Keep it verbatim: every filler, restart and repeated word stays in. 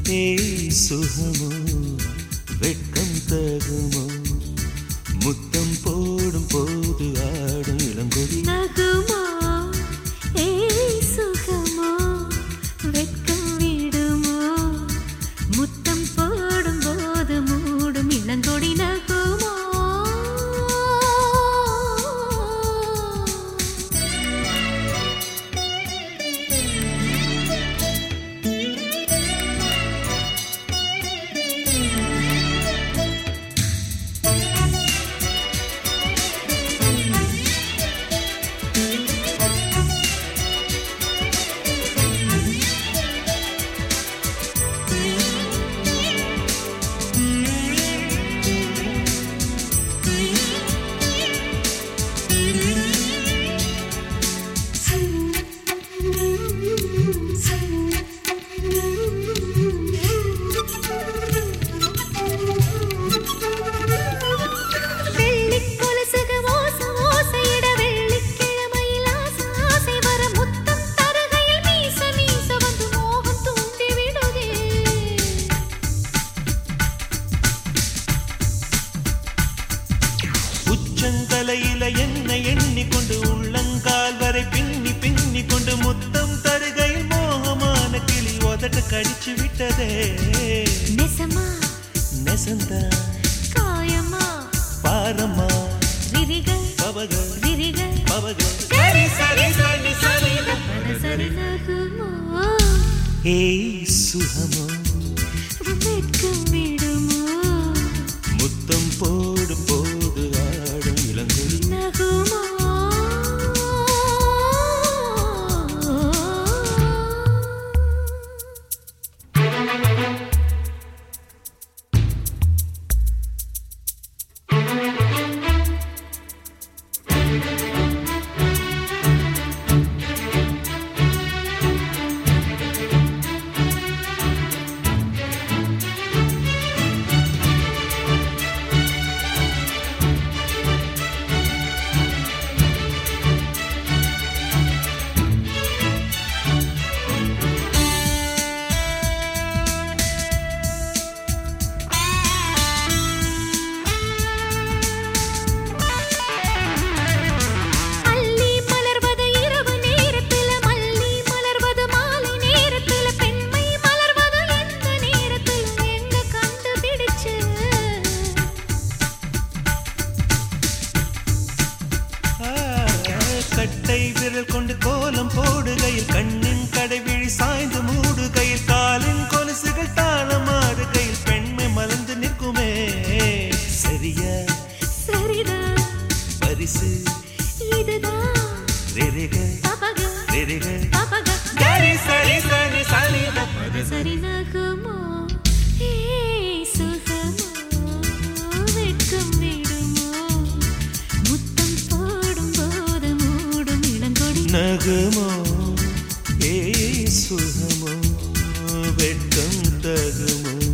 ஏய் சுகமோ வெட்கம் தகுமோ முத்தம் போடும் போது ஆடும் இளங்கொடி நகுமோ ஏய் சுகமோ வெட்கம் விடுமோ முத்தம் போடும் போது மூடும் இளங்கொடி நகுமோ தலையில என்ன எண்ணிக்கொண்டு உள்ளங்கால் வரை பின்னி பின்னி கொண்டு முத்தம் தருகையில் மோகமான கிளி உதட்டு கடிச்சு விட்டதே நெசமா நெசந்தா காயமா பாரமா விரிக பவக விரிக பவக சரி சரி சரி சரி சரி நகுமோ ஏய் சுகமோ வெட்கம் விடுமோ முத்தம் போடும் போது ஆடும் இளங்கொடி நகுமோ கட்டை விரல் கொண்டு கோலம் போடுகையில் கண்ணின் கடைவிழி சாய்ந்து மூடுகையில் காலின் கொலுசுகள் தாளமாடுகையில் பெண்மை மலர்ந்து நிற்குமே சரியா சரிதா பரிசு இதுதான் ரெரிக பபக ரெரிக பபக கரி சரி சரி சரி சரி நகுமோ ஏய் சுகமோ வெட்கம் விடுமோ முத்தம் போடும் போது மூடும் இளங்கொடி நகுமோ ஏய் சுகமோ வெட்கம் தகுமோ